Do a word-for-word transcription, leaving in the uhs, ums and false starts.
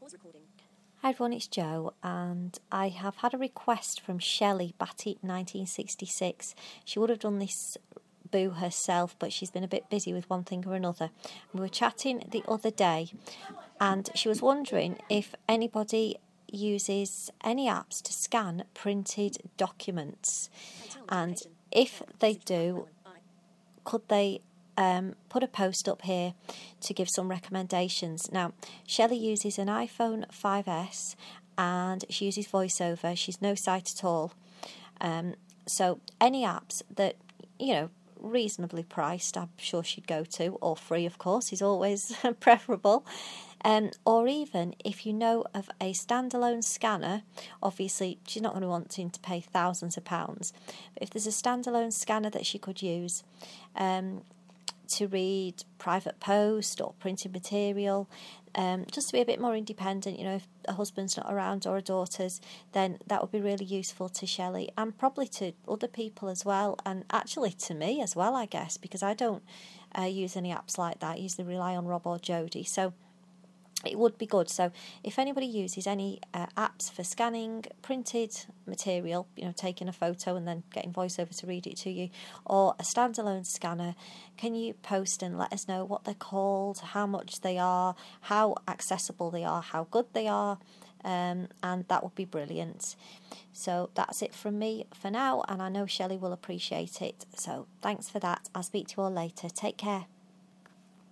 Hi everyone, it's Jo, and I have had a request from Shelley Batty nineteen sixty-six. She would have done this boo herself, but she's been a bit busy with one thing or another. We were chatting the other day, and she was wondering if anybody uses any apps to scan printed documents, and if they do, could they Um, put a post up here to give some recommendations. Now, Shelley uses an iPhone five S and she uses VoiceOver. She's no sight at all. Um, so any apps that, you know, reasonably priced, I'm sure she'd go to, or free, of course, is always preferable. Um, or even if you know of a standalone scanner, obviously she's not going to want to pay thousands of pounds, but if there's a standalone scanner that she could use, um, to read private post or printed material, um, just to be a bit more independent, you know, if a husband's not around or a daughter's, then that would be really useful to Shelley and probably to other people as well, and actually to me as well, I guess, because I don't uh, use any apps like that. I usually rely on Rob or Jodie, so it would be good. So if anybody uses any uh, apps for scanning printed material, you know, taking a photo and then getting VoiceOver to read it to you, or a standalone scanner, can you post and let us know what they're called, how much they are, how accessible they are, how good they are, um, and that would be brilliant. So that's it from me for now, and I know Shelley will appreciate it. So thanks for that. I'll speak to you all later. Take care.